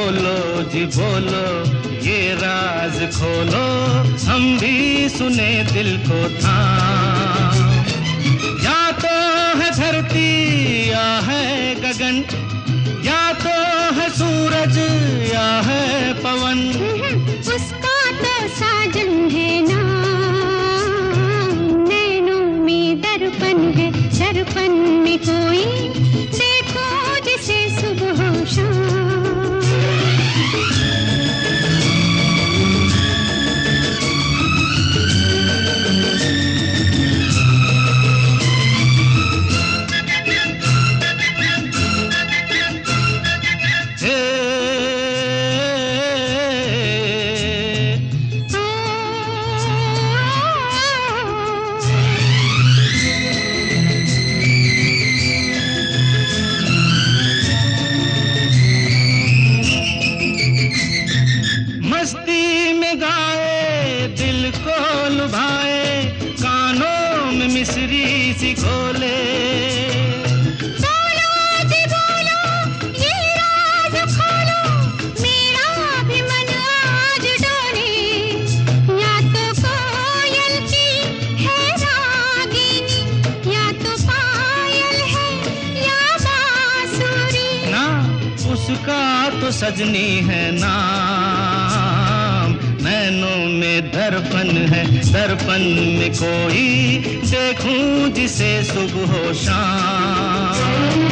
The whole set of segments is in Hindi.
बोलो जी बोलो, ये राज खोलो, हम भी सुने दिल को थाम। या तो है धरती या है गगन, या तो है सूरज या है पवन, उसका तो साजन है नाम। नैनों में दर्पण है, दर्पण में कोई देखो जिसे सुबह शाम। मस्ती में गाए, दिल को लुभाए, कानों में मिश्री सी घोले। बोलो जी बोलो, ये राज खोलो, मेरा भी मन आज डोले। या तो कोयल की है रागिनी, या तो पायल है या बांसुरी। ना उसका तो सजनी है नाम। नैनों में दर्पण है, दर्पण में कोई देखूं जिसे सुबह शाम।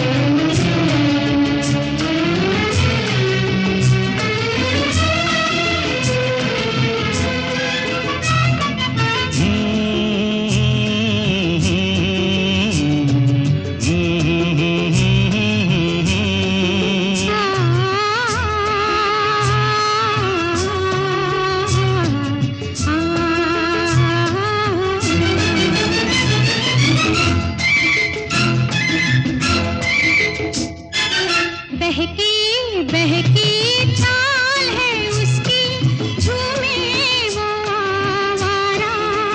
बहकी बहकी चाल है उसकी, झूमे वो आवारा।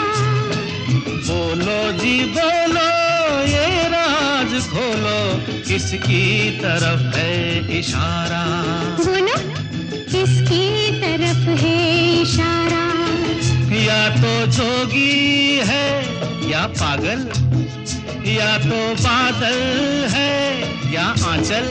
बोलो जी बोलो, ये राज खोलो, किसकी तरफ है इशारा? बोलो किसकी तरफ है इशारा? या तो जोगी है या पागल, या तो बादल है या आंचल,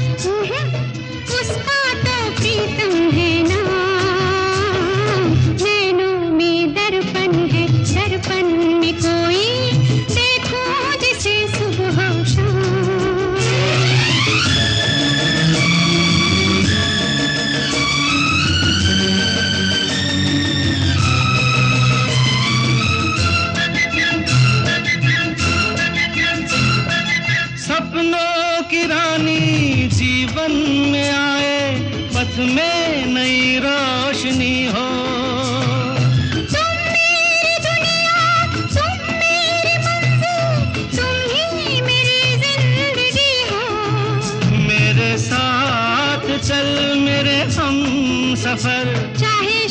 उसका तो प्रीतम है नाम। नैनों में दर्पण है, दर्पण में कोई देखो जिसे सुबह शाम। सपनों की रानी जीवन में आए, पथ में नई रोशनी हो। तुम मेरी दुनिया, तुम मेरी मंजिल, तुम ही मेरी जिंदगी हो। मेरे साथ चल मेरे हम सफर, चाहे